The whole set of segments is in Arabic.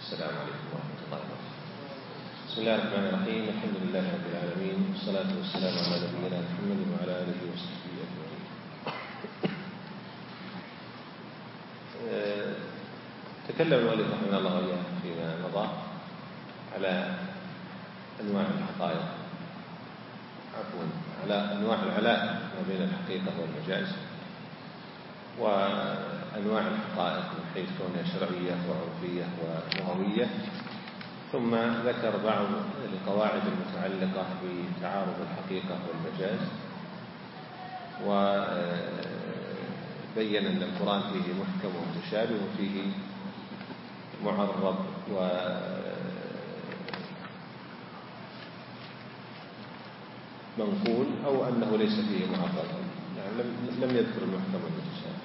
السلام عليكم ورحمة الله وبركاته. بسم الله الرحمن الرحيم. الحمد لله رب العالمين، والصلاة والسلام على نبينا محمد وعلى آله وصحبه أجمعين. تكلم المؤلف رحمه الله وإياه فيما مضى على أنواع الحقائق، على أنواع العلاء ما بين الحقيقة والمجاز، وأنواع الحقائق من حيث كونها شرعية وعرفية ولغوية، ثم ذكر بعض القواعد المتعلقة بتعارض الحقيقة والمجاز، وبين أن القرآن فيه محكم ومتشابه وفيه معرب ومنقول، أو أنه ليس فيه معرب، يعني لم يذكر المحكم والمتشابه.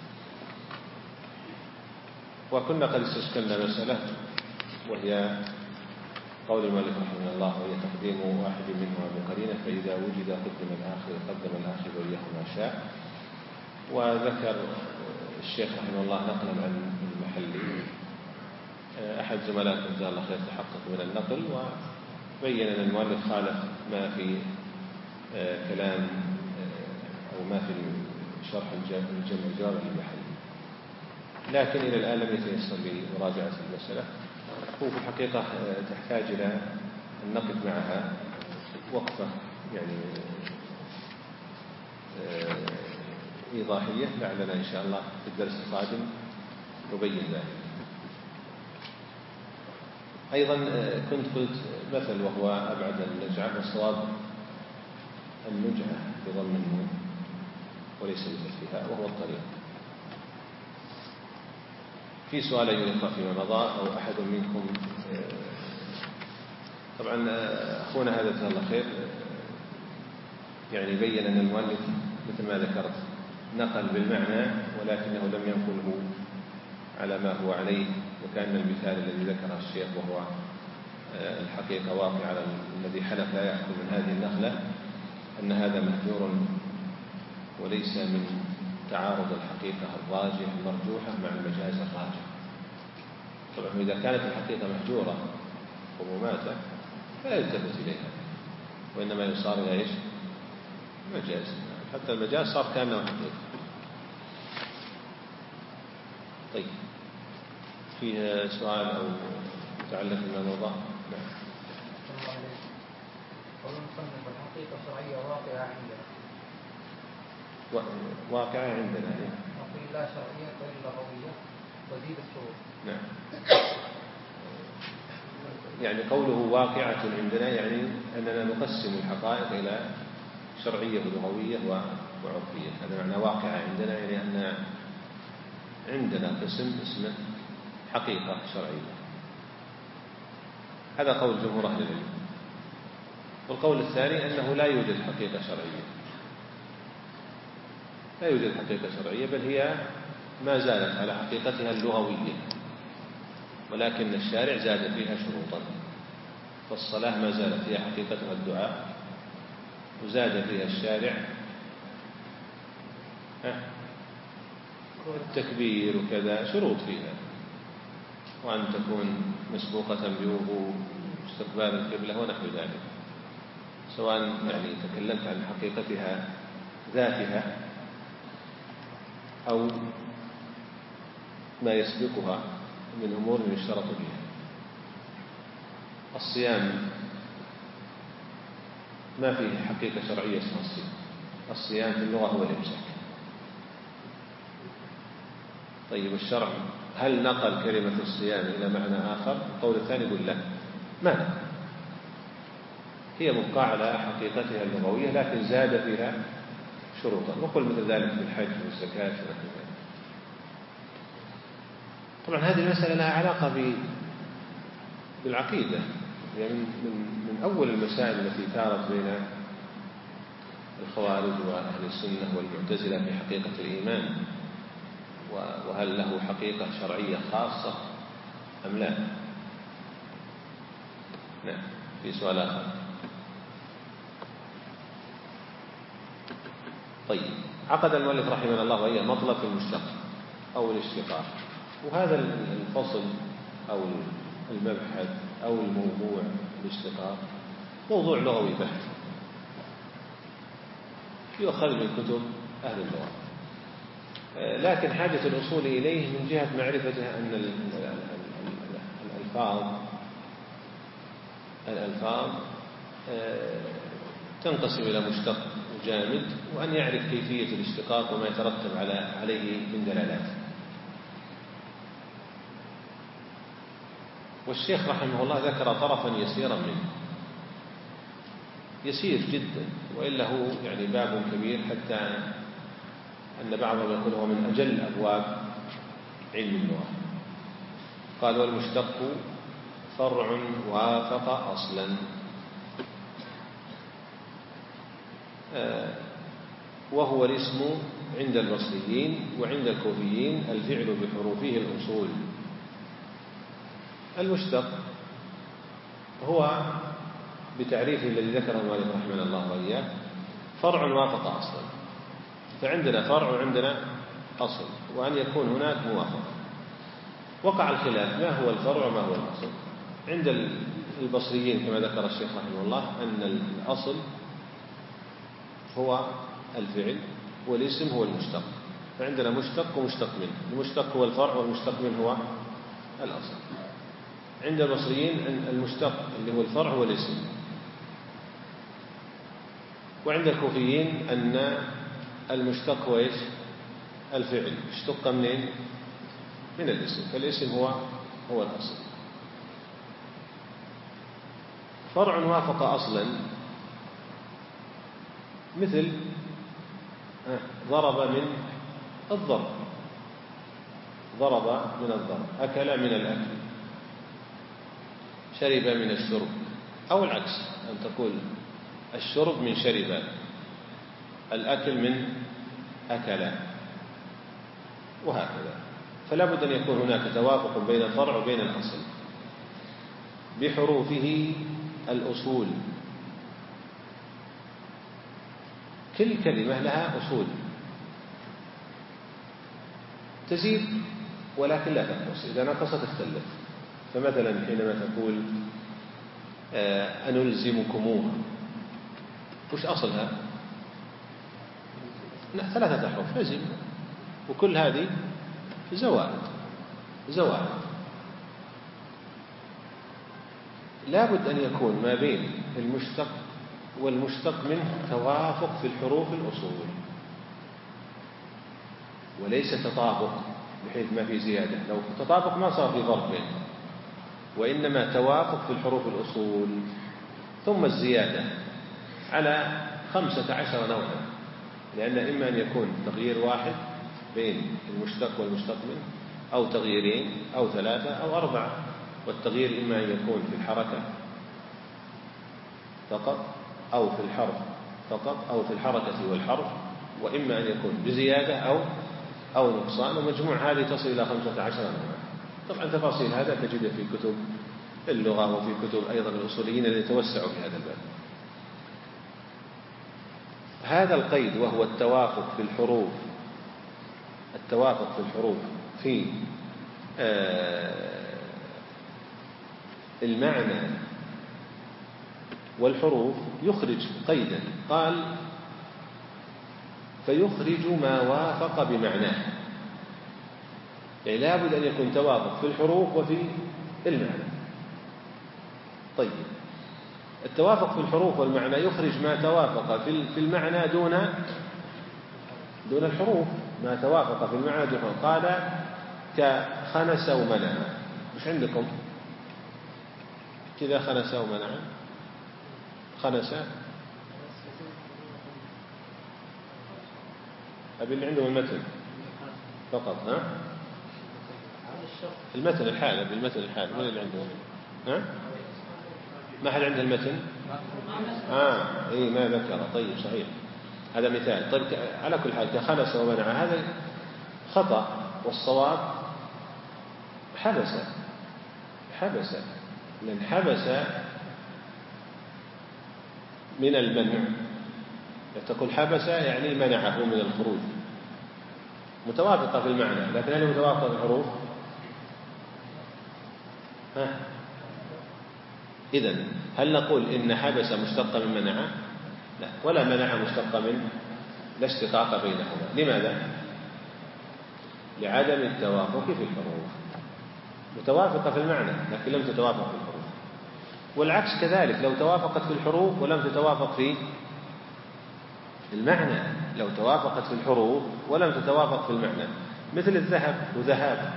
وكنا قد استشكلنا مسألة، وهي قول المؤلف رحمه الله: وهي تقديم واحد منهما بقرينة، فإذا وجد قدم الآخر وإياه ما شاء. وذكر الشيخ رحمه الله نقلا عن المحلي، أحد زملائكم جزاه الله خير تحقق من النقل، وبين أن المؤلف خالف ما في كلام أو ما في شرح الجمع الجواب المحلي، لكن إلى الآن لم يتيسر لي مراجعة المسألة. هو في الحقيقة تحتاج إلى أن نقف معها وقفة يعني إيضاحية، لعلنا إن شاء الله في الدرس القادم نبين ذلك. أيضا كنت قلت مثل وهو أبعد النجعة، والصواب النجعة بضم النون وليس بفتحها، وهو الطريق. في سؤال يلقى فيما مضى أو أحد منكم، طبعا أخونا هذا جزاه الله خير يعني بين أن المؤلف مثل ما ذكرت نقل بالمعنى، ولكنه لم ينقله على ما هو عليه، وكان المثال الذي ذكره الشيخ وهو الحقيقة واقع على الذي حلف لا يأخذ من هذه النقلة، أن هذا مهجور وليس من تعارض الحقيقة الراجح المرجوحة مع المجاز الراجح. طبعا إذا كانت الحقيقة مهجورة ومماتة فلا يلتفت إليها، وإنما يصار إلى إيش؟ مجاز. حتى المجاز صار كأنه حقيقة. طيب، فيها سؤال أو متعلق بالموضوع؟ نعم. الحقيقة الشرعية واقعة عندنا. واقعة عندنا يعني. لا شرعية غير لغوية وزيد الشروط. نعم. يعني قوله واقعة عندنا يعني أننا نقسم الحقائق إلى شرعية ولغوية وعرفية. هذا معنى واقعة عندنا، يعني أن عندنا قسم اسمه حقيقة شرعية. هذا قول جمهور أهل العلم. والقول الثاني أنه لا يوجد حقيقة شرعية، لا يوجد حقيقة شرعية، بل هي ما زالت على حقيقتها اللغوية، ولكن الشارع زاد فيها شروطا. فالصلاة ما زالت هي حقيقتها الدعاء، وزاد فيها الشارع التكبير وكذا شروط فيها، وأن تكون مسبوقة بوضوء، استقبال القبلة ونحو ذلك، سواء يعني تكلمت عن حقيقتها ذاتها أو ما يسبقها من أمور يشترط فيها. الصيام ما فيه حقيقة شرعية اسمها الصيام. الصيام في اللغة هو الإمساك. طيب، الشرع هل نقل كلمة الصيام إلى معنى آخر؟ القول الثاني يقول لا، ما نقل، هي مبقى على حقيقتها اللغوية، لكن زاد فيها شروطا. وقل مثل ذلك في الحج والزكاة ونحو ذلك. طبعا هذه المسألة لها علاقة بالعقيدة، يعني من أول المسائل التي ثارت بين الخوارج وأهل السنة والمعتزلة في حقيقة الإيمان، وهل له حقيقة شرعية خاصة أم لا؟ نعم. في سؤال آخر؟ طيب، عقد المؤلف رحمه الله وهي مطلب المشتق أو الاشتقاق. وهذا الفصل أو المبحث أو الموضوع الاشتقاق موضوع لغوي بحت يؤخذ من كتب أهل اللغة، لكن حاجة الأصول إليه من جهة معرفتها أن الألفاظ تنقسم إلى مشتق وجامد، وأن يعرف كيفية الاشتقاق وما يترتب عليه من دلالات. والشيخ رحمه الله ذكر طرفا يسيرا منه، يسير جدا، وإلا هو يعني باب كبير، حتى أن بعضهم يقول هو من أجل أبواب علم اللغة. قال: والمشتق فرع وافق أصلا، وهو الاسم عند البصريين، وعند الكوفيين الفعل بحروفه الأصول. المشتق هو بتعريفه الذي ذكره مالك رحمه الله وإياه فرع وافق أصلا، فعندنا فرع وعندنا أصل، وأن يكون هناك موافقة. وقع الخلاف ما هو الفرع وما هو الأصل. عند البصريين كما ذكر الشيخ رحمه الله أن الأصل هو الفعل والاسم هو المشتق، فعندنا مشتق ومشتق منه، المشتق هو الفرع والمشتق منه هو الأصل. عند البصريين المشتق اللي هو الفرع هو الاسم، وعند الكوفيين أن المشتق هو إيش؟ الفعل، اشتق منين؟ من الاسم، فالاسم هو الأصل. فرع وافق أصلا مثل ضرب من الضرب، ضرب من الضرب، أكل من الأكل، شرب من الشرب، أو العكس، أن تقول الشرب من شرب، الأكل من أكل، وهكذا. فلا بد أن يكون هناك توافق بين الفرع وبين الأصل بحروفه الأصول. كل كلمة لها أصول تزيد ولكن لا تنقص، إذا نقصت تختلف. فمثلا حينما تقول أنلزمكموها، وش أصلها؟ 3 أحرف لزم، وكل هذه زوائد. لا بد أن يكون ما بين المشتق والمشتق منه توافق في الحروف الأصول، وليس تطابق بحيث ما في زيادة. لو تطابق ما صار في ضرب بينهم، وإنما توافق في الحروف الأصول، ثم الزيادة على 15 نوعا، لأن إما أن يكون تغيير واحد بين المشتق والمشتق منه، أو تغييرين أو 3 أو 4. والتغيير إما أن يكون في الحركة فقط، أو في الحرف فقط، أو في الحركة والحرف، وإما أن يكون بزيادة أو نقصان، ومجموع هذه تصل إلى 15 نوعا. طبعا تفاصيل هذا تجد في كتب اللغة وفي كتب أيضا الأصوليين الذين يتوسعوا في هذا الباب. هذا القيد وهو التوافق في الحروف، في المعنى والحروف يخرج قيدا، قال: فيخرج ما وافق بمعناه. يعني لا بد أن يكون توافق في الحروف وفي المعنى. طيب، التوافق في الحروف والمعنى يخرج ما توافق في المعنى دون الحروف، ما توافق في المعنى دون الحروف. قال: كخنس ومنع. مش عندكم كذا خنس ومنع؟ خنس أبي اللي عندهم المتن فقط، ها؟ المتن الحالة، بالمتن الحالة، من اللي عندهم؟ ها؟ ما حد عنده المتن؟ إيه ما ذكر. طيب صحيح، هذا مثال. طيب على كل حال كخنس ومنع هذا خطأ، والصواب حبس، لأن حبس من المنع. تقول حبس يعني منعه من الخروج، متوافقة في المعنى، لكن هل متوافقة في الحروف؟ إذن هل نقول إن حبس مشتق من منع؟ لا، ولا منع مشتق من لا اشتقاق بينهما. لماذا؟ لعدم التوافق في الحروف، متوافقة في المعنى لكن لم تتوافق في الحروف، والعكس كذلك، لو توافقت في الحروف ولم تتوافق في المعنى، لو توافقت في الحروف ولم تتوافق في المعنى، مثل الذهب وذهاب،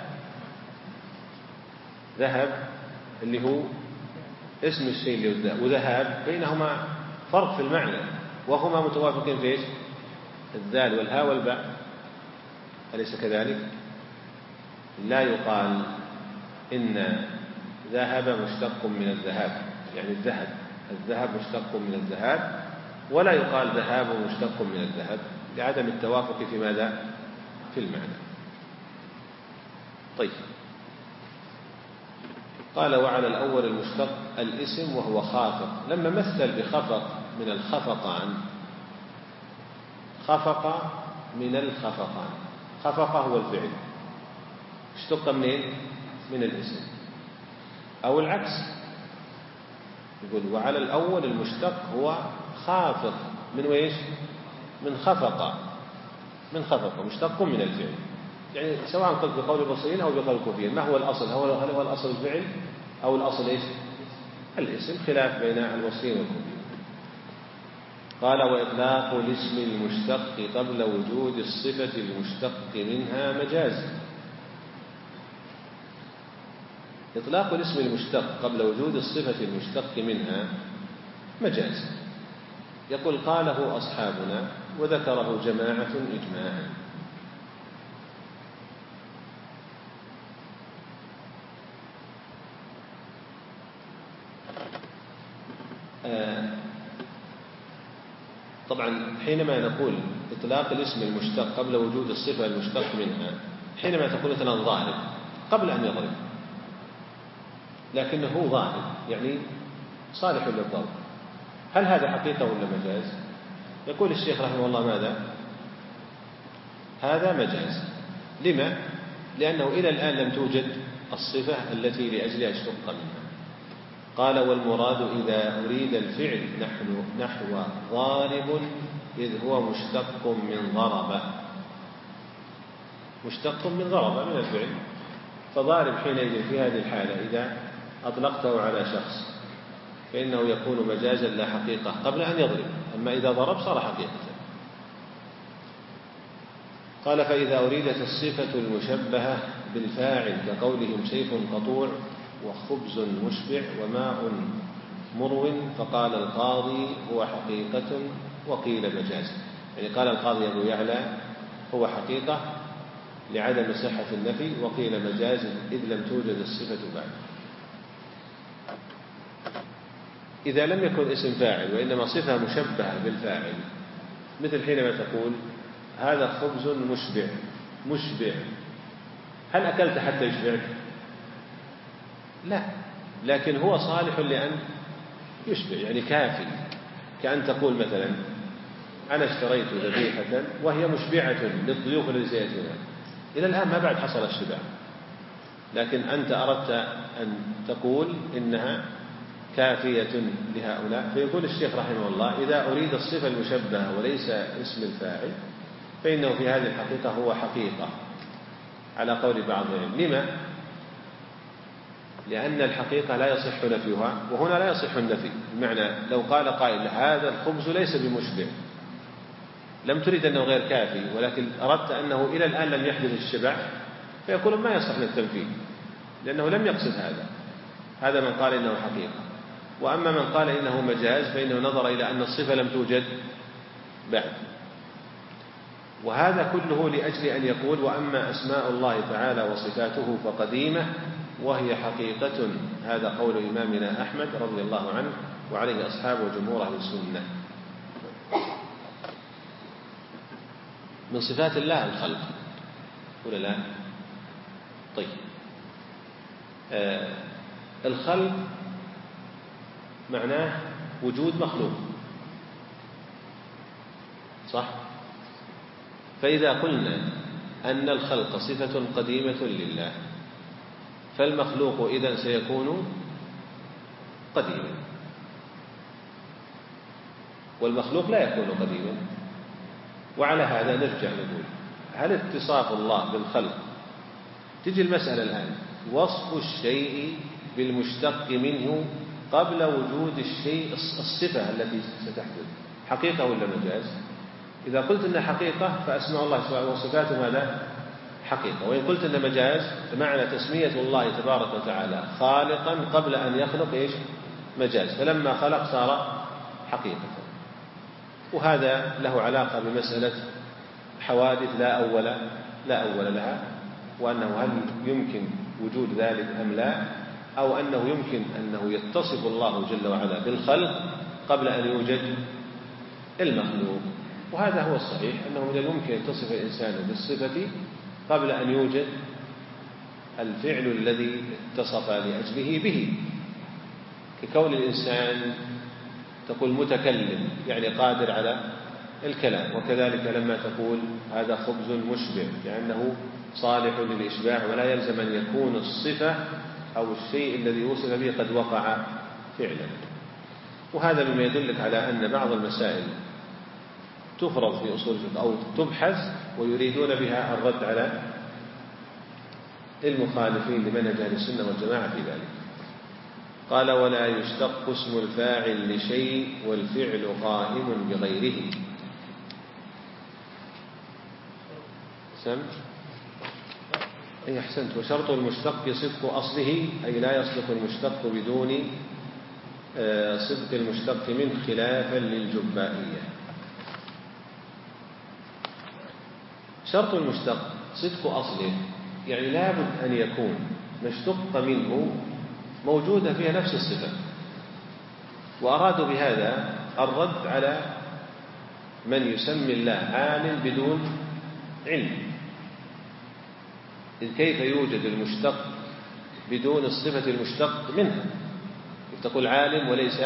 ذهب اللي هو اسم الشيء اللي قدام، وذهاب بينهما فرق في المعنى وهما متوافقين في ايش؟ الذال والهاء والباء، أليس كذلك؟ لا يقال إن ذهب مشتق من الذهاب، يعني الذهب مشتق من الذهاب، ولا يقال ذهاب مشتق من الذهب لعدم التوافق في ماذا؟ في المعنى. طيب، قال وعلى الأول المشتق الاسم وهو خافق، لما مثل بخفق من الخفقان، خفق من الخفقان، خفق هو الفعل، اشتق منين؟ من الاسم. أو العكس، يقول وعلى الأول المشتق هو خافق من ويش؟ من خفق، من خفق مشتق من الفعل، يعني سواء قلت بقول البصريين أو بقول الكوفيين، ما هو الأصل؟ هل هو الأصل الفعل أو الأصل إيش؟ الاسم، خلاف بين البصريين والكوفيين. قال وإطلاق الاسم المشتق قبل وجود الصفة المشتق منها مجاز. إطلاق الاسم المشتق قبل وجود الصفة المشتق منها مجاز. يقول قاله أصحابنا وذكره جماعة إجماعا. طبعا حينما نقول إطلاق الاسم المشتق قبل وجود الصفة المشتق منها، حينما تقول مثلا ضارب قبل أن يضرب، لكنه ضارب يعني صالح للضرب، هل هذا حقيقة ولا مجاز؟ يقول الشيخ رحمه الله ماذا؟ هذا مجاز. لما؟ لأنه إلى الآن لم توجد الصفة التي لأجلها اشتق منها. قال والمراد إذا أريد الفعل نحو ضارب إذ هو مشتق من ضرب، مشتق من ضرب من الفعل، فضارب حينئذ في هذه الحالة إذا أطلقته على شخص فإنه يكون مجازا لا حقيقة قبل أن يضرب، أما إذا ضرب صار حقيقة. قال فإذا أريدت الصفة المشبهة بالفاعل كقولهم سيف قطوع وخبز مشبع وماء مرو، فقال القاضي هو حقيقة وقيل مجاز. يعني قال القاضي أبو يعلى هو حقيقة لعدم صحة النفي، وقيل مجاز إذ لم توجد الصفة بعد. إذا لم يكن اسم فاعل وإنما صفة مشبهة بالفاعل، مثل حينما تقول هذا خبز مشبع، هل أكلت حتى يشبعك؟ لا، لكن هو صالح لأن يشبع، يعني كافي. كأن تقول مثلا أنا اشتريت ذبيحة وهي مشبعة للضيوف الذين سيأتون، إلى الآن ما بعد حصل الشبع، لكن أنت أردت أن تقول إنها كافية لهؤلاء. فيقول الشيخ رحمه الله إذا أريد الصفة المشبهة وليس اسم الفاعل فإنه في هذه الحقيقة هو حقيقة على قول بعض العلم. لما؟ لأن الحقيقة لا يصح نفيها، وهنا لا يصح النفي. بمعنى لو قال قائل هذا الخبز ليس بمشبع، لم تريد أنه غير كافي ولكن أردت أنه إلى الآن لم يحدث الشبع، فيقول ما يصح التنفيذ لأنه لم يقصد هذا من قال إنه حقيقة. وأما من قال إنه مجاز فإنه نظر إلى أن الصفة لم توجد بعد. وهذا كله لأجل أن يقول وأما أسماء الله تعالى وصفاته فقديمة وهي حقيقة. هذا قول إمامنا أحمد رضي الله عنه وعليه أصحاب وجمهور أهل السنة. من صفات الله الخلق ولا لا؟ طيب، الخلق معناه وجود مخلوق، صح؟ فإذا قلنا أن الخلق صفة قديمة لله فالمخلوق إذن سيكون قديما، والمخلوق لا يكون قديما. وعلى هذا نرجع نقول هل اتصاف الله بالخلق، تجي المسألة الآن وصف الشيء بالمشتق منه قبل وجود الشيء، الصفة التي ستحدث حقيقة ولا مجاز؟ إذا قلت إن حقيقة فأسماء الله وصفاته ماذا؟ حقيقة. وإن قلت إن مجاز فمعنى تسمية الله تبارك وتعالى خالقا قبل أن يخلق إيش؟ مجاز، فلما خلق صار حقيقة. وهذا له علاقة بمسألة حوادث لا أول لها، وأنه هل يمكن وجود ذلك أم لا، أو أنه يمكن أنه يتصف الله جل وعلا بالخلق قبل أن يوجد المخلوق. وهذا هو الصحيح، أنه من الممكن يتصف الإنسان بالصفة قبل أن يوجد الفعل الذي اتصف لأجله به، ككون الإنسان تقول متكلم يعني قادر على الكلام، وكذلك لما تقول هذا خبز مشبع لأنه صالح للإشباع، ولا يلزم أن يكون الصفة أو الشيء الذي وصف به قد وقع فعلا. وهذا مما يدلك على أن بعض المسائل تفرض في أصول الفقه أو تبحث ويريدون بها الرد على المخالفين لمنهج أهل السنة والجماعة في ذلك. قال ولا يشتق اسم الفاعل لشيء والفعل قائم بغيره. أي أحسنت. وشرط المشتق صدق أصله، أي لا يصدق المشتق بدون صدق المشتق منه خلافا للجبائية. شرط المشتق صدق أصله، يعني لابد أن يكون ما اشتق منه موجودة فيها نفس الصفة. وأرادوا بهذا الرد على من يسمي الله عالم بدون علم. إذ كيف يوجد المشتق بدون الصفة المشتق منها؟ تقول عالم وليس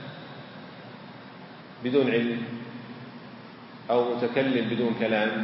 بدون علم، أو متكلم بدون كلام.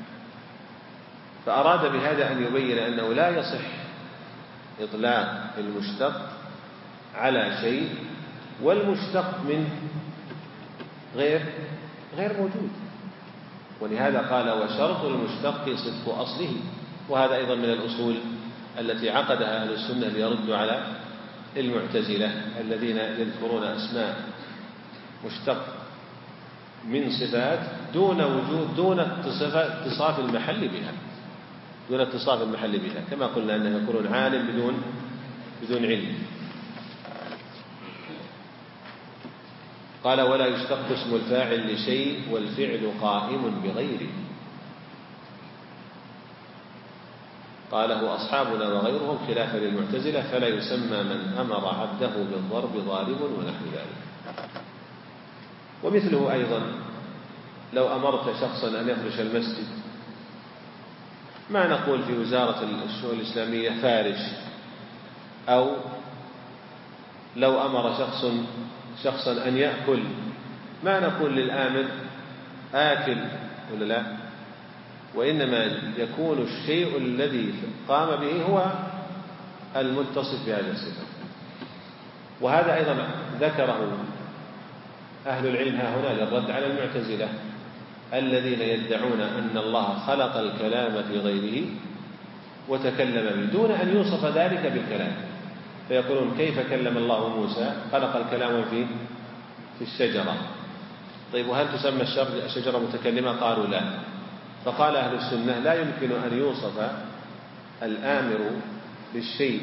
فأراد بهذا أن يبين أنه لا يصح إطلاق المشتق على شيء والمشتق منه غير موجود. ولهذا قال وشرط المشتق صدق أصله. وهذا أيضا من الأصول التي عقدها أهل السنة ليردوا على المعتزلة الذين يذكرون أسماء مشتق من صفات دون اتصاف المحل بها، كما قلنا أنهم يقولون عالم بدون علم. قال ولا يشتق اسم الفاعل لشيء والفعل قائم بغيره. قاله أصحابنا وغيرهم خلافا للمعتزلة، فلا يسمى من أمر عبده بالضرب ضارب ونحو ذلك. ومثله أيضا لو أمرت شخصا أن يفرش المسجد، ما نقول في وزارة الشؤون الإسلامية فارش، أو لو أمر شخصا أن يأكل، ما نقول للآمر آكل ولا لا، وإنما يكون الشيء الذي قام به هو المتصف بهذه الصفة. وهذا أيضا ذكره أهل العلم هنا للرد على المعتزلة الذين يدعون أن الله خلق الكلام في غيره وتكلم به دون أن يوصف ذلك بالكلام. فيقولون كيف كلم الله موسى؟ خلق الكلام في الشجرة. طيب وهل تسمى الشجرة متكلمة؟ قالوا لا. فقال أهل السنة لا يمكن أن يوصف الآمر بالشيء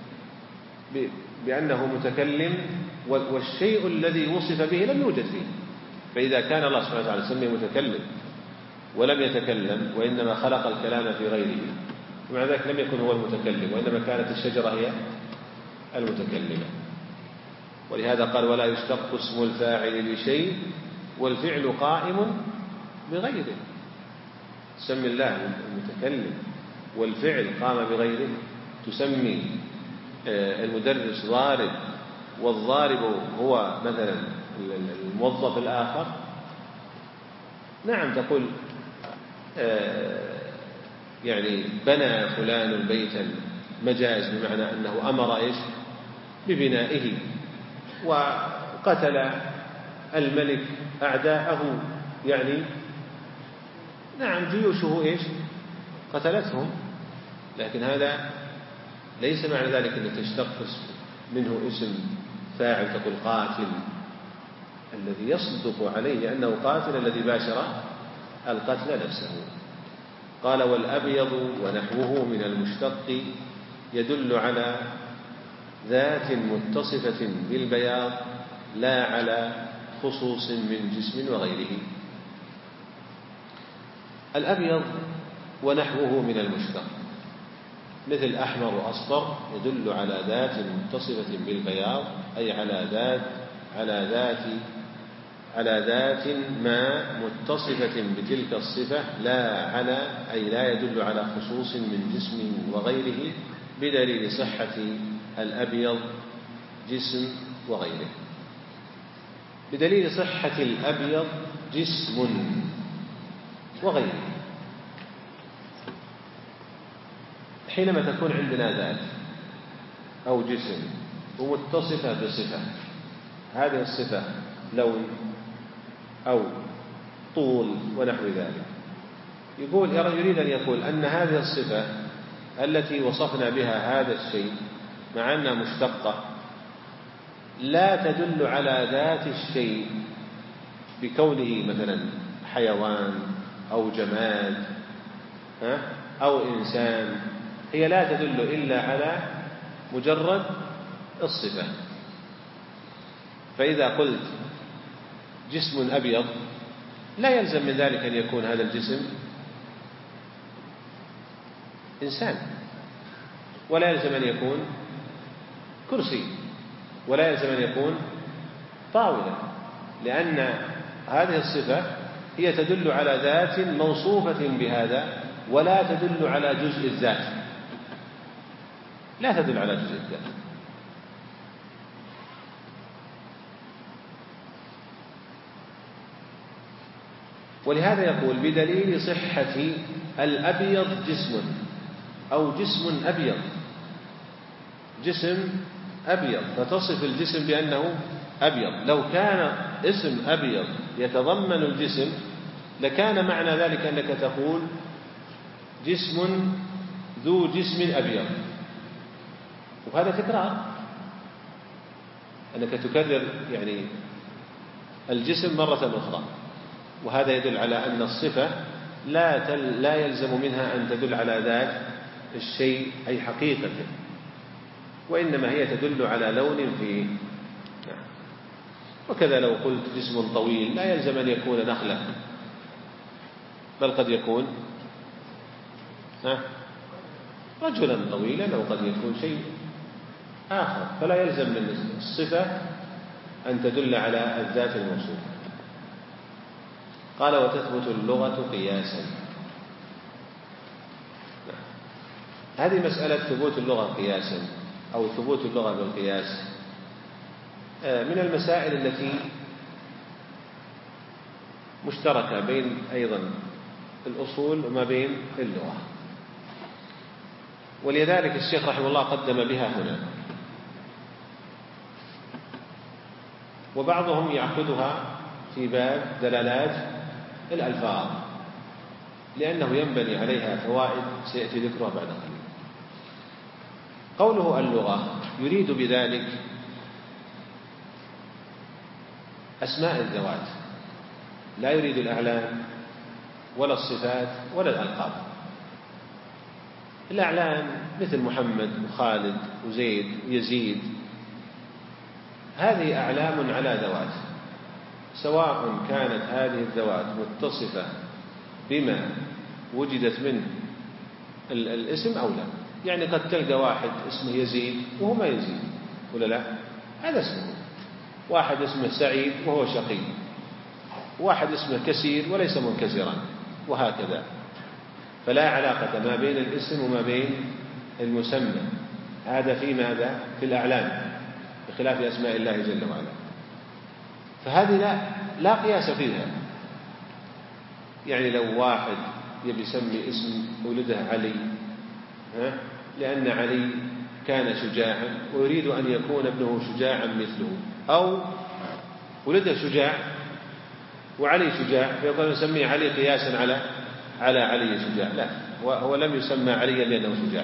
بأنه متكلم والشيء الذي وصف به لم يوجد فيه. فإذا كان الله سبحانه وتعالى سمي متكلم ولم يتكلم وإنما خلق الكلام في غيره، ومع ذلك لم يكن هو المتكلم، وإنما كانت الشجرة هي المتكلمة. ولهذا قال ولا يشتق اسم الفاعل لشيء والفعل قائم بغيره. تسمي الله المتكلم والفعل قام بغيره. تسمي المدرس ضارب والضارب هو مثلا الموظف الآخر. نعم تقول يعني بنى فلان بيتا مجاز، بمعنى أنه أمر إيش ببنائه، وقتل الملك أعداءه، يعني نعم جيوشه إيش قتلتهم، لكن هذا ليس معنى ذلك أن تشتق منه اسم فاعل تقول قاتل، الذي يصدق عليه أنه قاتل الذي باشر القتل نفسه. قال والأبيض ونحوه من المشتق يدل على ذات متصفة بالبياض لا على خصوص من جسم وغيره. الأبيض ونحوه من المشتق مثل أحمر وأصفر يدل على ذات متصفة بالبياض، أي على ذات ما متصفة بتلك الصفة، لا يدل على خصوص من جسم وغيره، بدليل صحة الأبيض جسم وغيره. بدليل صحة الأبيض جسم وغيره. حينما تكون عندنا ذات أو جسم ومتصفة بصفة، هذه الصفة لون أو طول ونحو ذلك، يريد أن يقول أن هذه الصفة التي وصفنا بها هذا الشيء مع أنها مشتقة لا تدل على ذات الشيء بكونه مثلا حيوان أو جماد أو إنسان، هي لا تدل إلا على مجرد الصفة. فإذا قلت جسم أبيض لا يلزم من ذلك أن يكون هذا الجسم إنسان، ولا يلزم أن يكون كرسي، ولا يلزم أن يكون طاولة، لأن هذه الصفة هي تدل على ذات موصوفة بهذا ولا تدل على جزء الذات، لا تدل على جزء الذات. ولهذا يقول بدليل صحة الأبيض جسم أو جسم أبيض، جسم أبيض فتصف الجسم بأنه أبيض. لو كان اسم أبيض يتضمن الجسم لكان معنى ذلك أنك تقول جسم ذو جسم أبيض، وهذا تكرار، أنك تكرر يعني الجسم مرة أخرى، وهذا يدل على أن الصفة لا يلزم منها أن تدل على ذات الشيء أي حقيقة، وإنما هي تدل على لون فيه. وكذا لو قلت جسم طويل لا يلزم أن يكون نخلة، بل قد يكون رجلا طويلا أو قد يكون شيء آخر، فلا يلزم من الصفة أن تدل على الذات الموصوفة. قال وتثبت اللغة قياسا. هذه مسألة ثبوت اللغة قياسا أو ثبوت اللغة بالقياس من المسائل التي مشتركة بين أيضا الأصول وما بين اللغة، ولذلك الشيخ رحمه الله قدم بها هنا. وبعضهم يعقدها في باب دلالات الألفاظ لأنه ينبني عليها فوائد سيأتي ذكرها بعد قليل. قوله اللغة يريد بذلك أسماء الذوات، لا يريد الأعلام ولا الصفات ولا الألقاب. الأعلام مثل محمد وخالد وزيد ويزيد، هذه أعلام على ذوات، سواء كانت هذه الذوات متصفة بما وجدت منه الاسم أو لا. يعني قد تلقى واحد اسمه يزيد وهو ما يزيد ولا لا، هذا اسمه. واحد اسمه سعيد وهو شقي، واحد اسمه كثير وليس منكسرا، وهكذا. فلا علاقة ما بين الاسم وما بين المسمى، هذا في ماذا؟ في الأعلام، بخلاف أسماء الله جل وعلا، فهذه لا قياس فيها. يعني لو واحد يبي يسمي اسم ولده علي لأن علي كان شجاعا ويريد أن يكون ابنه شجاعا مثله، أو ولد شجاع وعلي شجاع فيقول نسميه علي قياسا على علي شجاع، لا، هو لم يسمى عليا لأنه شجاع.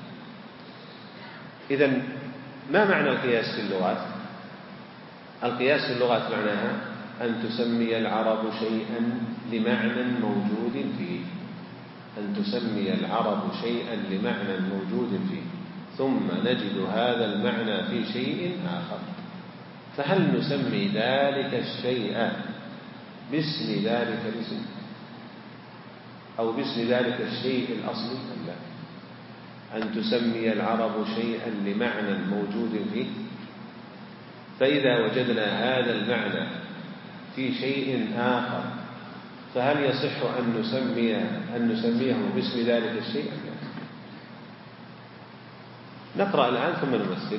إذن ما معنى القياس في اللغات؟ القياس في اللغات معناها أن تسمي العرب شيئا لمعنى موجود فيه، أن تسمي العرب شيئا لمعنى موجود فيه، ثم نجد هذا المعنى في شيء آخر، فهل نسمي ذلك الشيء باسم ذلك الاسم أو باسم ذلك الشيء الأصلي أم لا؟ أن تسمي العرب شيئا لمعنى موجود فيه، فإذا وجدنا هذا المعنى في شيء آخر فهل يصح أن نسميه باسم ذلك الشيء أم لا؟ نقرأ الآن ثم نمثل.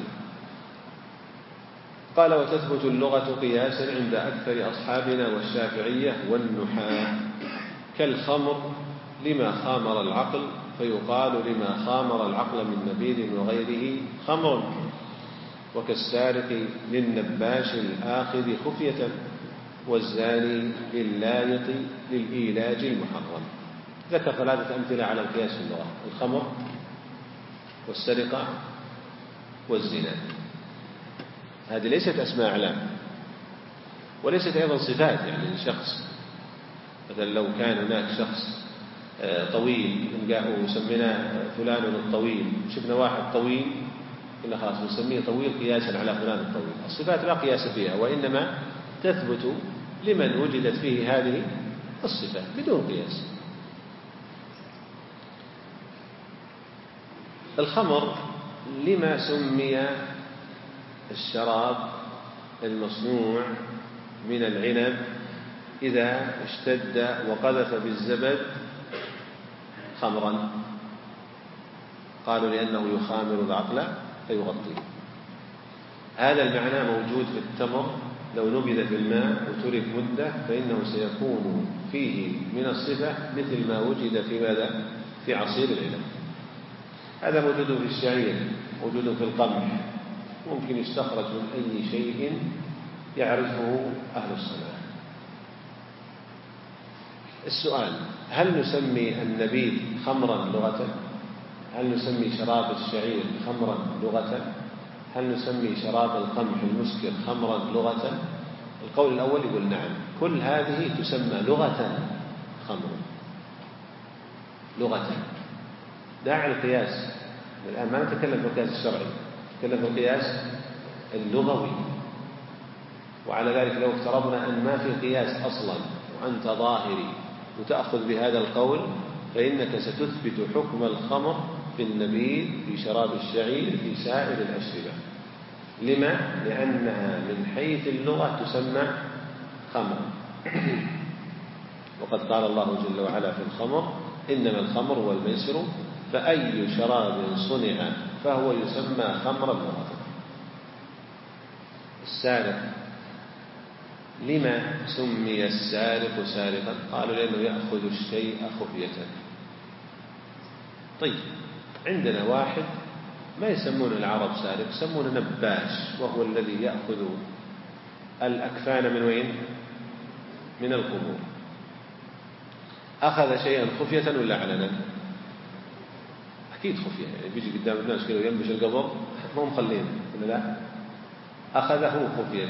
قال: وتثبت اللغة قياسا عند أكثر أصحابنا والشافعية والنحاة، كالخمر لما خامر العقل، فيقال لما خامر العقل من نبيذ وغيره خمر، وكالسارق للنباش الآخذ خفية، والزاني لللايط للإيلاج المحرم. ذكر 3 أمثلة على القياس في اللغة: الخمر والسرقة والزنا. هذه ليست أسماء أعلام وليست أيضا صفات يعني لشخص. مثلا لو كان هناك شخص طويل وسميناه فلان الطويل، شفنا واحد طويل إلا خلاص نسميه طويل قياسا على فلان الطويل. الصفات لا قياس فيها، وإنما تثبت لمن وجدت فيه هذه الصفات بدون قياس. الخمر لما سمي الشراب المصنوع من العنب إذا اشتد وقذف بالزبد خمرا؟ قالوا لأنه يخامر العقل فيغطيه. هذا المعنى موجود في التمر، لو نبذ في الماء وترك مدة فإنه سيكون فيه من الصفة مثل ما وجد في ماذا؟ في عصير العنب. هذا موجود في الشعير، موجود في القمح، ممكن يستخرج من أي شيء يعرفه أهل الصناعة. السؤال: هل نسمي النبيذ خمرا لغة؟ هل نسمي شراب الشعير خمرا لغة؟ هل نسمي شراب القمح المسكر خمرا لغة؟ القول الأول يقول نعم، كل هذه تسمى لغة خمر، لغة. داعي القياس. الآن ما نتكلم في القياس الشرعي، نتكلم في القياس اللغوي. وعلى ذلك لو افترضنا أن ما في قياس أصلا وأنت ظاهري وتأخذ بهذا القول، فإنك ستثبت حكم الخمر في النبيذ في شراب الشعير في سائر الأشربة. لما؟ لأنها من حيث اللغة تسمى خمر. وقد قال الله جل وعلا في الخمر: إنما الخمر والميسر فأي شراب صنع فهو يسمى خمرا لغة. السارق لما سمي السارق سارقا؟ قالوا لأنه يأخذ الشيء خفية. طيب، عندنا واحد ما يسمون العرب سارق، يسمونه نباش، وهو الذي يأخذ الأكفان من وين؟ من القبور. أخذ شيئا خفية ولا علنا؟ أكيد خفية، يعني بيجي قدام الناس كده وينبش القبر ما هم مخلين ولا لا؟ أخذه خفية.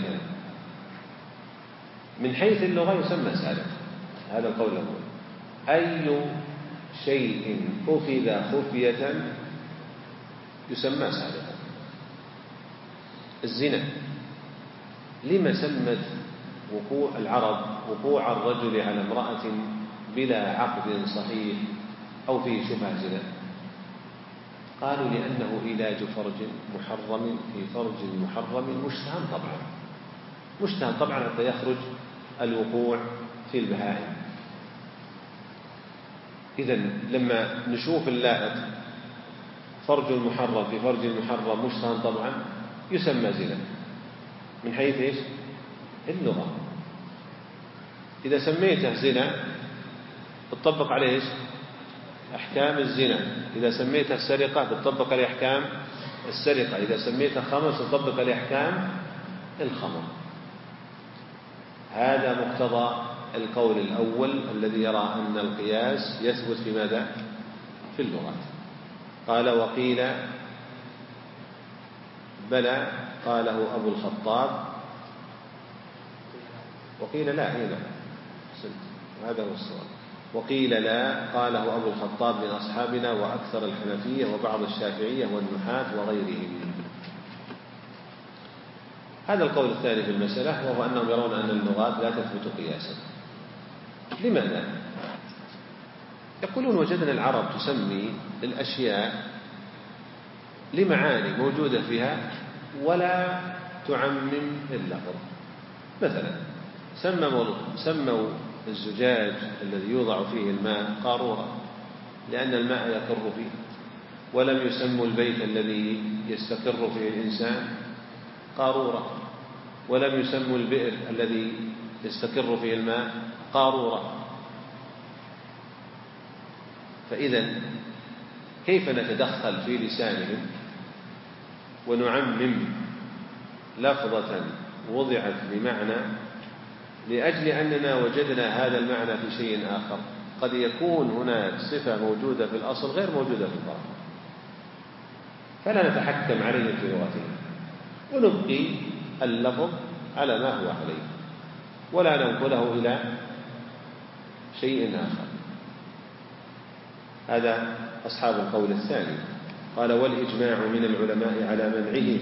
من حيث اللغة يسمى سارق، هذا القول الأول. أي شيء أخذ خفية يسمى سارقا. الزنا لما سمت وقوع العرب وقوع الرجل على امرأة بلا عقد صحيح أو فيه شبهة زنا؟ قالوا لأنه علاج فرج محرم في فرج محرم مشتهى طبعا، مشتهى طبعا حتى يخرج الوقوع في البهائم. إذن لما نشوف اللائط فرج محرم في فرج محرم مشتهى طبعا يسمى زنا من حيث إيش؟ اللغة. إذا سميته زنا تطبق عليه إيش؟ أحكام الزنا. إذا سميته سرقة تطبق عليه أحكام السرقة. إذا سميته خمر تطبق عليه أحكام الخمر. هذا مقتضى القول الأول الذي يرى أن القياس يثبت في ماذا؟ في اللغات. قال وقيل بلى، قاله أبو الخطاب، وقيل لا، هذا هو الصواب. وقيل لا، قاله أبو الخطاب من أصحابنا وأكثر الحنفية وبعض الشافعية والنحاة وغيرهم. هذا القول الثاني في المسألة، وهو أنهم يرون أن اللغات لا تثبت قياسا. لماذا؟ يقولون وجدنا العرب تسمي الأشياء لمعاني موجودة فيها ولا تعمم اللفظ. مثلا سموا الزجاج الذي يوضع فيه الماء قارورا لأن الماء يقر فيه، ولم يسموا البيت الذي يستقر فيه الإنسان قارورا، ولم يسموا البئر الذي يستقر فيه الماء قارورا. فإذا كيف نتدخل في لسانهم ونعمم لفظة وضعت بمعنى لأجل أننا وجدنا هذا المعنى في شيء آخر؟ قد يكون هناك صفة موجودة في الأصل غير موجودة في الفرع، فلا نتحكم عليه في لغتنا ونبقي اللفظ على ما هو عليه ولا ننقله إلى شيء آخر. هذا أصحاب القول الثاني. قال والإجماع من العلماء على منعه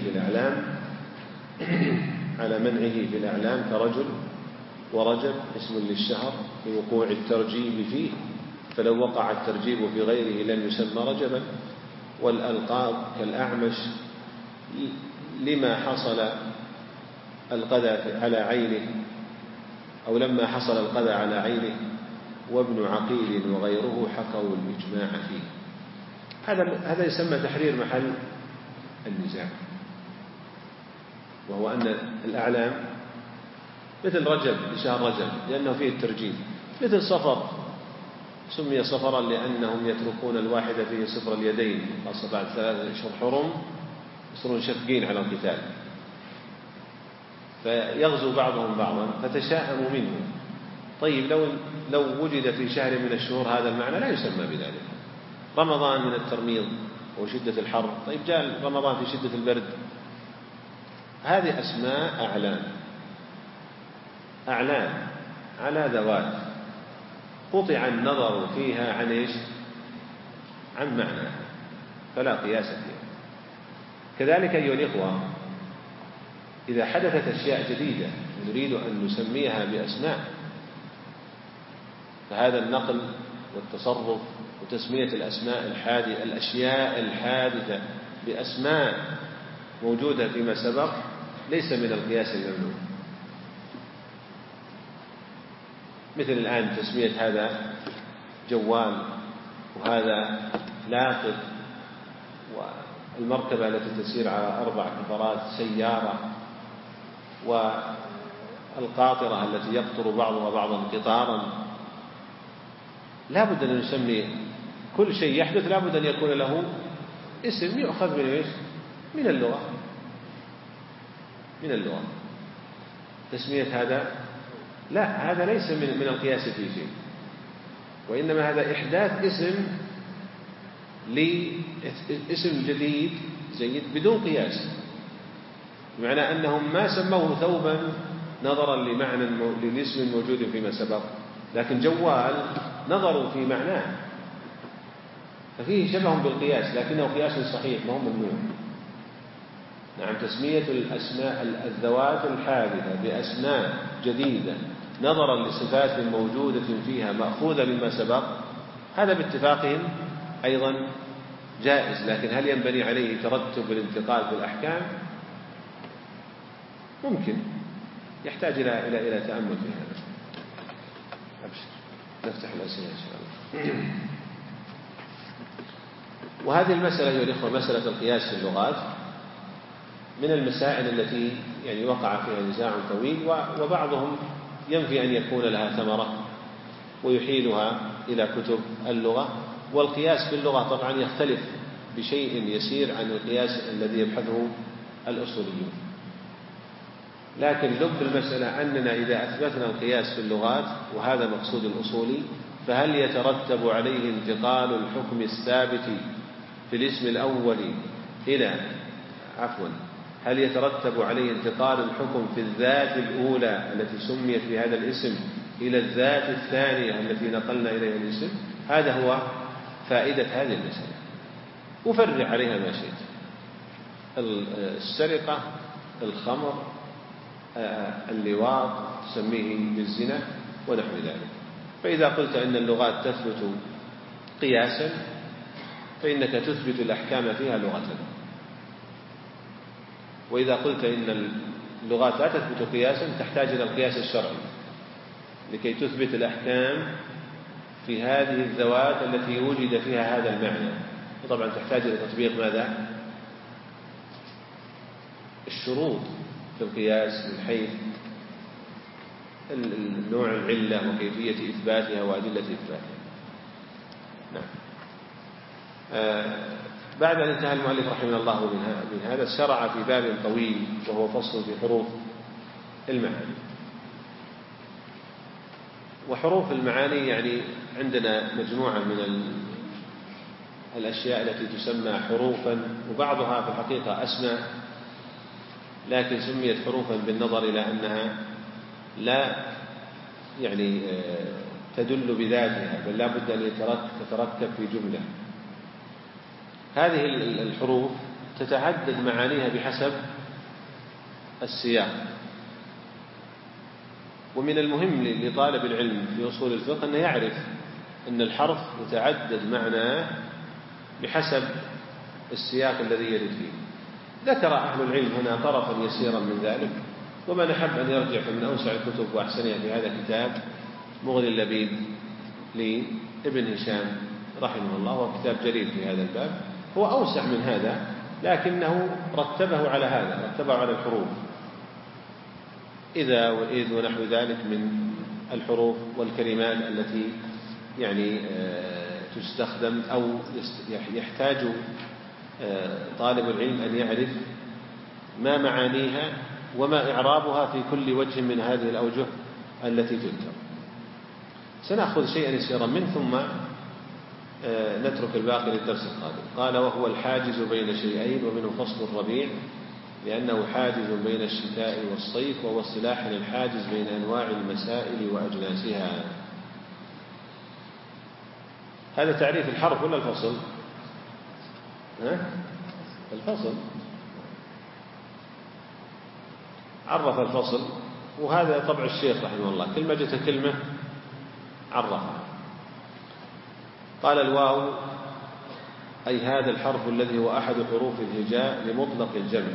في الأعلام كرجل ورجب اسم للشهر لوقوع الترجيب فيه، فلو وقع الترجيب في غيره لم يسمى رجبا. والألقاب كالأعمش لما حصل القذى على عينه أو لما حصل القذى على عينه، وابن عقيل وغيره حكوا الإجماع فيه. هذا يسمى تحرير محل النزاع، وهو أن الأعلام مثل رجب لشهر رجب لأنه فيه الترجيب، مثل صفر سمي صفرا لأنهم يتركون الواحد فيه صفر اليدين، خاصة بعد 3 أشهر حرم يصيرون شفقين على القتال، فيغزو بعضهم بعضا فتشاءموا منه. طيب لو وجد في شهر من الشهور هذا المعنى لا يسمى بذلك. رمضان من الترميض وشدة الحر، طيب جاء رمضان في شدة البرد. هذه أسماء أعلام على ذوات قطع النظر فيها عن إيش؟ عن معنى، فلا قياس فيها. كذلك أيها الإخوة إذا حدثت أشياء جديدة نريد أن نسميها بأسماء، فهذا النقل والتصرف وتسمية الأشياء الحادثة بأسماء موجودة فيما سبق ليس من القياس الممنوع. مثل الآن تسمية هذا جوال وهذا لاقط، والمركبة التي تسير على 4 كفرات سيارة، والقاطرة التي يقطر بعضها بعضا قطارا. لا بد أن نسمي كل شيء يحدث، لا بد أن يكون له اسم يؤخذ من إيش؟ من اللغة. تسمية هذا لا، هذا ليس من القياس في شيء، وإنما هذا إحداث اسم جديد جيد بدون قياس، بمعنى أنهم ما سموه ثوبا نظرا لاسم موجود فيما سبق، لكن جوال نظروا في معناه، ففيه شبه بالقياس لكنه قياس صحيح ما هو ممنوع. نعم، تسمية الأسماء الذوات الحادثة بأسماء جديدة نظرا لصفات موجودة فيها مأخوذة مما سبق، هذا باتفاقهم أيضا جائز، لكن هل ينبني عليه ترتب الانتقال في الأحكام؟ ممكن، يحتاج إلى تأمل في هذا. أبشر، نفتح الأسئلة إن شاء الله. وهذه المسألة يا الإخوة مسألة القياس في اللغات من المسائل التي يعني وقع فيها نزاع طويل، وبعضهم ينفي أن يكون لها ثمرة ويحيلها إلى كتب اللغة. والقياس في اللغة طبعا يختلف بشيء يسير عن القياس الذي يبحثه الأصوليون. لكن لب المسألة أننا إذا أثبتنا القياس في اللغات، وهذا مقصود الأصولي، فهل يترتب عليه انتقال الحكم الثابت في الاسم الأول هل يترتب عليه انتقال الحكم في الذات الأولى التي سميت بهذا الاسم إلى الذات الثانية التي نقلنا إليها الاسم؟ هذا هو فائدة هذه المسألة. أفرع عليها ما شئت: السرقة، الخمر، اللواط، تسميه بالزنا ونحو ذلك. فإذا قلت إن اللغات تثبت قياسا فإنك تثبت الأحكام فيها لغة، وإذا قلت إن اللغات لا تثبت قياسا تحتاج إلى القياس الشرعي لكي تثبت الأحكام في هذه الذوات التي وجد فيها هذا المعنى. وطبعا تحتاج إلى تطبيق ماذا؟ الشروط في القياس من حيث نوع العلة وكيفية إثباتها وأدلة إثباتها. نعم. بعد أن انتهى المؤلف رحمه الله من هذا شرع في باب طويل وهو فصل في حروف المعاني. وحروف المعاني يعني عندنا مجموعة من الأشياء التي تسمى حروفا، وبعضها في الحقيقة أسمى لكن سميت حروفا بالنظر إلى أنها لا يعني تدل بذاتها، بل لا بد أن تتركب في جملة. هذه الحروف تتعدد معانيها بحسب السياق. ومن المهم لطالب العلم في أصول الفقه أن يعرف أن الحرف يتعدد معناه بحسب السياق الذي يرد فيه. ذكر أهل العلم هنا طرفا يسيرا من ذلك، ومن أحب أن يرجع من أوسع الكتب وأحسنها في هذا الكتاب مغني اللبيب لابن هشام رحمه الله، وكتاب جليل في هذا الباب، هو أوسع من هذا لكنه رتبه على هذا، رتبه على الحروف إذا وإذ ونحو ذلك من الحروف والكلمات التي يعني تستخدم أو يحتاج طالب العلم أن يعرف ما معانيها وما إعرابها في كل وجه من هذه الأوجه التي تذكر. سنأخذ شيئا يسيرا منه ثم نترك الباقي للدرس القادم. قال: وهو الحاجز بين شيئين، ومنه فصل الربيع لأنه حاجز بين الشتاء والصيف، وهو اصطلاحا الحاجز بين أنواع المسائل وأجناسها. هذا تعريف الحرف ولا الفصل؟ الفصل. عرف الفصل، وهذا طبع الشيخ رحمه الله، كلمة جت كلمة عرفها. قال: الواو أي هذا الحرف الذي هو أحد حروف الهجاء لمطلق الجمع،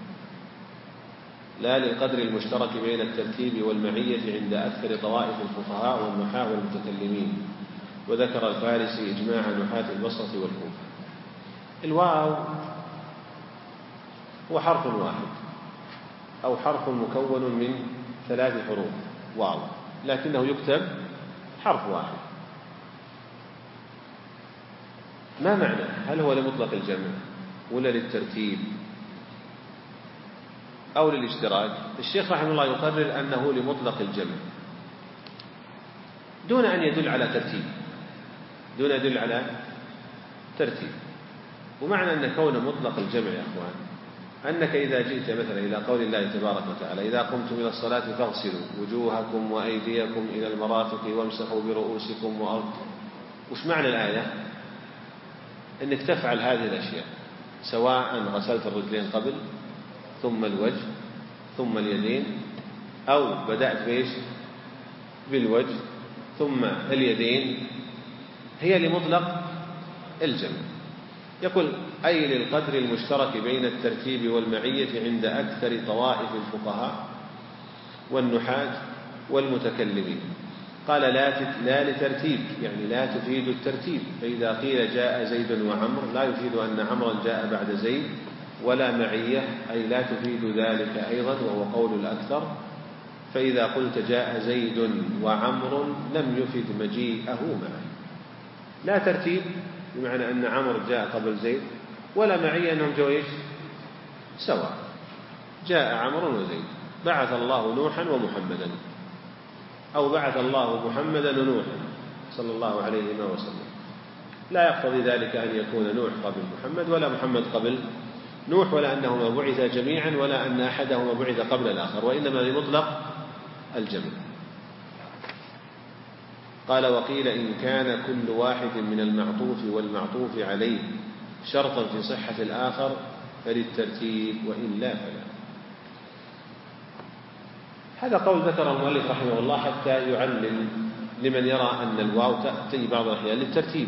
لا للقدر المشترك بين الترتيب والمعية عند أكثر طوائف الفقهاء والنحاة والمتكلمين، وذكر الفارسي إجماع نحاة البصرة والكوفة. الواو هو حرف واحد أو حرف مكون من 3 حروف واو، لكنه يكتب حرف واحد. ما معنى؟ هل هو لمطلق الجمع ولا للترتيب أو للاشتراك؟ الشيخ رحمه الله يقرر أنه لمطلق الجمع دون أن يدل على ترتيب، دون يدل على ترتيب. ومعنى أن كون مطلق الجمع يا أخوان أنك إذا جئت مثلا إلى قول الله تبارك وتعالى: إذا قمتم إلى الصلاة فاغسلوا وجوهكم وأيديكم إلى المرافق وامسحوا برؤوسكم وش معنى الآية؟ أنك تفعل هذه الأشياء، سواء غسلت الرجلين قبل ثم الوجه ثم اليدين، أو بدأت بإيش؟ بالوجه ثم اليدين، هي لمطلق الجمع. يقول: أي للقدر المشترك بين الترتيب والمعية عند أكثر طوائف الفقهاء والنحاة والمتكلمين. قال: لا لترتيب، يعني لا تفيد الترتيب، فإذا قيل جاء زيد وعمر لا يفيد أن عمرا جاء بعد زيد، ولا معية أي لا تفيد ذلك أيضا، وهو قول الأكثر. فإذا قلت جاء زيد وعمر لم يفد مجيئه معه. لا ترتيب بمعنى أن عمر جاء قبل زيد، ولا معية أنهم جاءوا سواء، جاء عمر وزيد. بعث الله نوحا ومحمدا، أو بعث الله محمدا ونوحا صلى الله عليه وسلم، لا يقتضي ذلك أن يكون نوح قبل محمد ولا محمد قبل نوح، ولا أنهما بعثا جميعا، ولا أن أحدهما بعث قبل الآخر، وإنما لمطلق الجمع. قال: وقيل إن كان كل واحد من المعطوف والمعطوف عليه شرطا في صحة الآخر فللترتيب، وإلا فلا. هذا قول ذكر المؤلف رحمه الله حتى يعلم لمن يرى أن الواو تأتي بعض الأحيان للترتيب،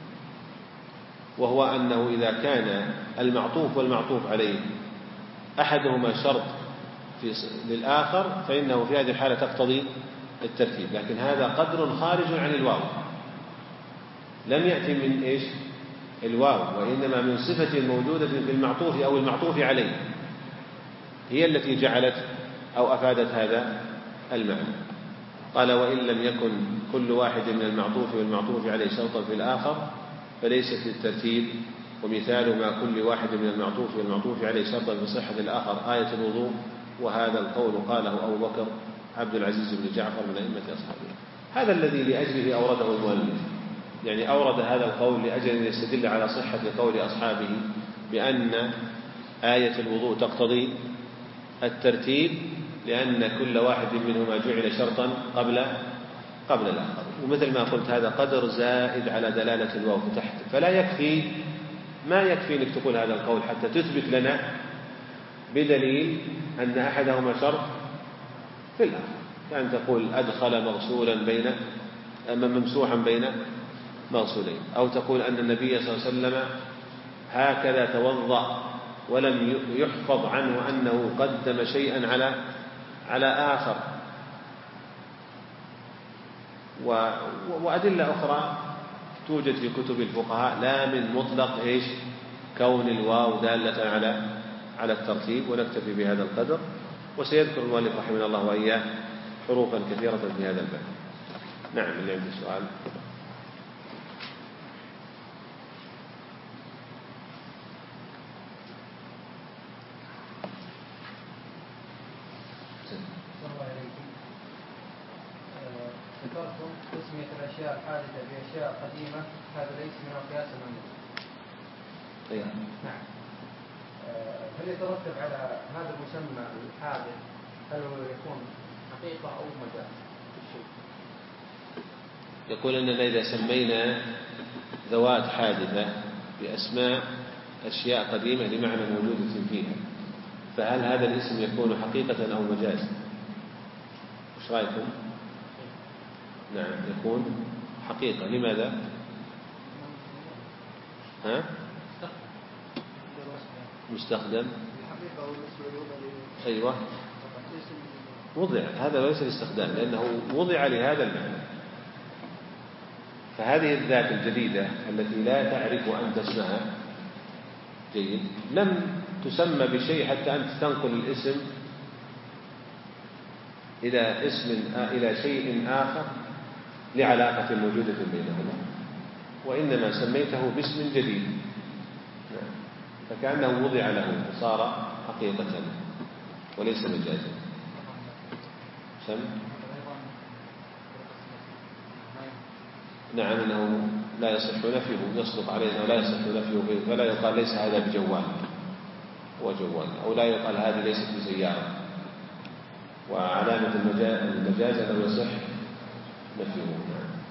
وهو أنه إذا كان المعطوف والمعطوف عليه أحدهما شرط للآخر فإنه في هذه الحالة تقتضي الترتيب، لكن هذا قدر خارج عن الواو، لم يأتي من إيش؟ الواو، وإنما من صفة موجودة في المعطوف أو المعطوف عليه، هي التي جعلت أو أفادت هذا المعنى. قال: وإن لم يكن كل واحد من المعطوف والمعطوف عليه شرطا في الآخر فليست للترتيب، ومثال ما كل واحد من المعطوف والمعطوف عليه شرطا في صحة الآخر آية الوضوء، وهذا القول قاله أبو بكر عبد العزيز بن جعفر من أئمة أصحابه. هذا الذي لأجله أورده المؤلف، يعني أورد هذا القول لأجل أن يستدل على صحة قول أصحابه بأن آية الوضوء تقتضي الترتيب، لأن كل واحد منهما جعل شرطا قبل الآخر. ومثل ما قلت هذا قدر زائد على دلالة الواو تحت، فلا يكفي، ما يكفي أنك تقول هذا القول حتى تثبت لنا بدليل أن أحدهما شرط في الآخر، يعني تقول أدخل مغسولا ممسوحا بين مغسولين، أو تقول أن النبي صلى الله عليه وسلم هكذا توضأ ولم يحفظ عنه أنه قدم شيئا على آخر، وأدلة أخرى توجد في كتب الفقهاء لا من مطلق إيش؟ كون الواو دالة على الترتيب. ونكتفي بهذا القدر، وسيذكر المؤلف رحمه الله وإياه حروفا كثيرة في هذا الباب. نعم، اللي عنده سؤال. ذكرتم تسمية الأشياء الحادثة بأشياء قديمة، هذا ليس من القياس المنطقي. نعم. هل يترتب على هذا المسمى الحادث هل هو يكون حقيقة أو مجاز في الشيء؟ يقول أننا إذا سمينا ذوات حادثة بأسماء أشياء قديمة لمعنى موجودة فيها، فهل هذا الاسم يكون حقيقة أو مجاز؟ وش رأيكم؟ نعم، يكون حقيقة. لماذا؟ مستخدم. أيوة، وضع، هذا ليس الاستخدام لأنه وضع لهذا المعنى. فهذه الذات الجديدة التي لا تعرف أنت اسمها جيد لم تسمى بشيء حتى أنت تنقل الاسم إلى شيء آخر لعلاقة موجودة بينهما، وإنما سميته باسم جديد، فكأنه وضع له فصار حقيقة وليس مجازا. نعم، أنه لا يصح نفيه، يصدق عليه ولا يصح نفيه، فلا يقال ليس هذا بجوال وجوال، أو لا يقال هذه ليست بسيارة، وعلامة المجاز أنه يصح نفيه.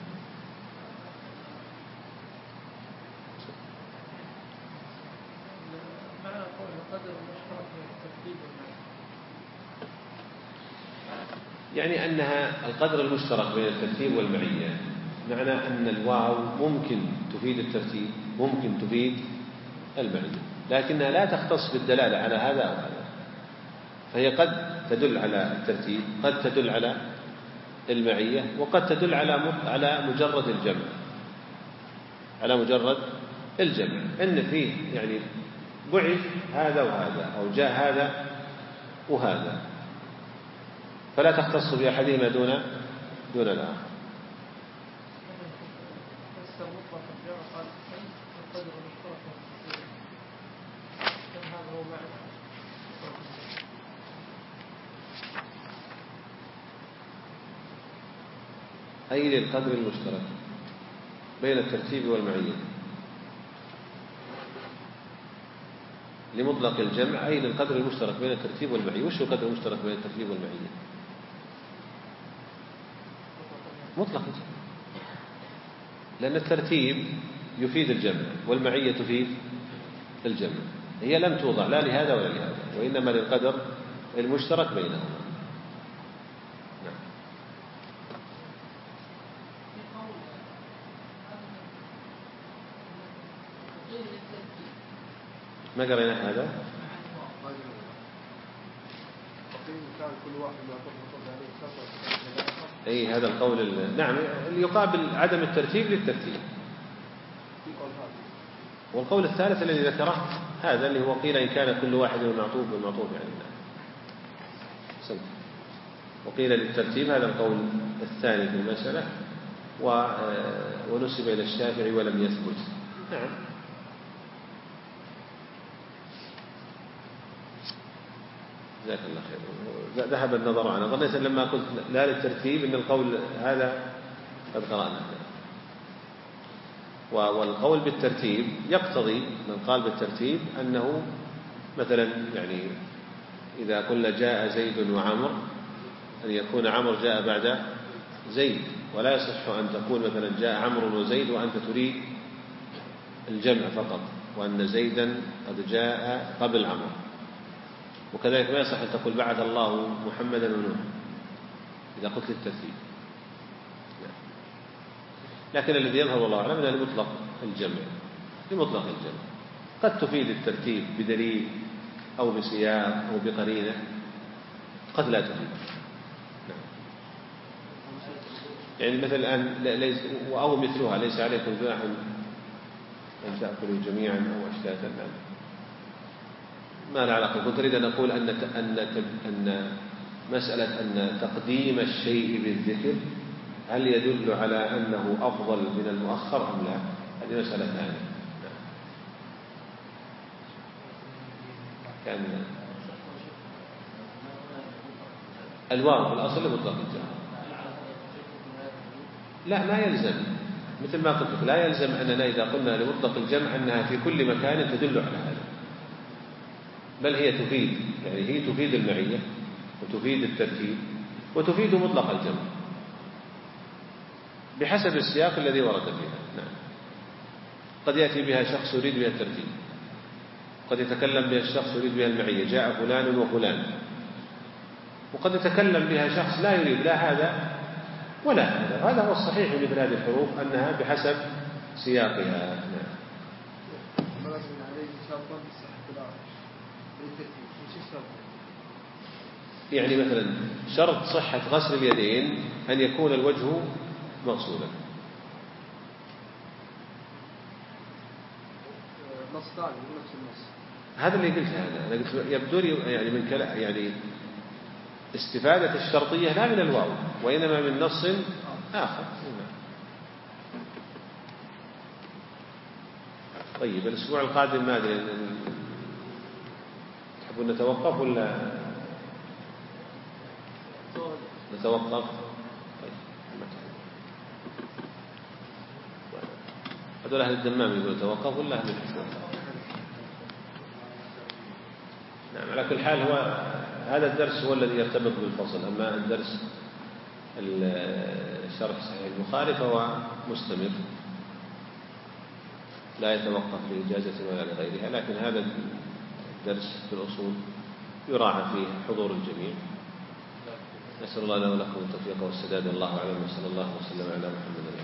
يعني أنها القدر المشترك بين الترتيب والمعية، معنى أن الواو ممكن تفيد الترتيب ممكن تفيد المعية، لكنها لا تختص بالدلالة على هذا أو هذا، فهي قد تدل على الترتيب، قد تدل على المعية، وقد تدل على مجرد الجمع، إن فيه يعني بعث هذا وهذا أو جاء هذا وهذا، فلا تختص بأحدهما دون الآخر. أي للقدر المشترك بين الترتيب والمعية. لمطلق الجمع أي للقدر المشترك بين الترتيب والمعية. وش هو القدر المشترك بين الترتيب والمعية؟ مطلق الجمع، لأن الترتيب يفيد الجمع والمعية تفيد الجمع. هي لم توضع لا لهذا ولا لهذا، وإنما للقدر المشترك بينهما. نعم. ما قرينا هذا؟ أي هذا القول نعم اللي يقابل عدم الترتيب للترتيب. والقول الثالث الذي ذكره هذا اللي هو قيل إن كان كل واحد معطوف بالمعطوف يعني نعم. وقيل للترتيب، هذا القول الثاني في المسألة، ونسب إلى الشافعي ولم يثبت. نعم. جزاك الله خير. ذهب النظر عنه. ظنيت لما قلت لا للترتيب إن القول هذا قد قرأنا. والقول بالترتيب يقتضي من قال بالترتيب أنه مثلا يعني إذا قلنا جاء زيد وعمر أن يكون عمر جاء بعد زيد، ولا يصح أن تقول مثلا جاء عمرو وزيد وأنت تريد الجمع فقط، وأن زيدا قد جاء قبل عمر. وكذلك ما يصح أن تقول بعث الله محمدا ونوح إذا قلت للترتيب. لكن الذي يظهر والله أعلم أنه لمطلق الجمع. لمطلق الجمع قد تفيد الترتيب بدليل أو بسياق أو بقرينة، قد لا تفيد. يعني مثل الآن أو مثلها ليس عليكم جناح أن تأكلوا جميعا أو أشتاتا. ما لا علاقة. كنت أريد أن أقول أن مسألة أن تقديم الشيء بالذكر هل يدل على أنه أفضل من المؤخر أم لا؟ هذه مسألة ثانية. كان الواو في الأصل لمطلق الجمع. لا ما يلزم، مثل ما قلت لا يلزم أننا إذا قلنا لمطلق الجمع أنها في كل مكان تدل على هذا، بل هي تفيد، يعني هي تفيد المعية وتفيد الترتيب وتفيد مطلق الجمع بحسب السياق الذي ورد فيها. نعم. قد يأتي بها شخص يريد بها الترتيب، قد يتكلم بها الشخص يريد بها المعية، جاء فلان وفلان، وقد يتكلم بها شخص لا يريد لا هذا ولا هذا. هذا هو الصحيح من مثل هذه الحروف أنها بحسب سياقها. نعم. يعني مثلا شرط صحة غسل اليدين أن يكون الوجه مغسولا. هذا اللي قلته أنا قلت يبدو لي يعني من كلام يعني استفادة الشرطية لا من الواو وإنما من نص آخر. طيب الأسبوع القادم ما أدري تحبون نتوقف ولا نتوقف؟ هذول أهل الدمام يقولوا توقف ولا أهل الحشوة؟ نعم. على كل حال هو هذا الدرس هو الذي يرتبط بالفصل، أما الدرس الشرح صحيح البخاري فهو مستمر لا يتوقف لإجازة ولا لغيرها، لكن هذا الدرس في الأصول يراعى فيه حضور الجميع. نسأل الله لنا ولكم التوفيق والسداد، والله أعلم، وصلى الله وسلم على محمد.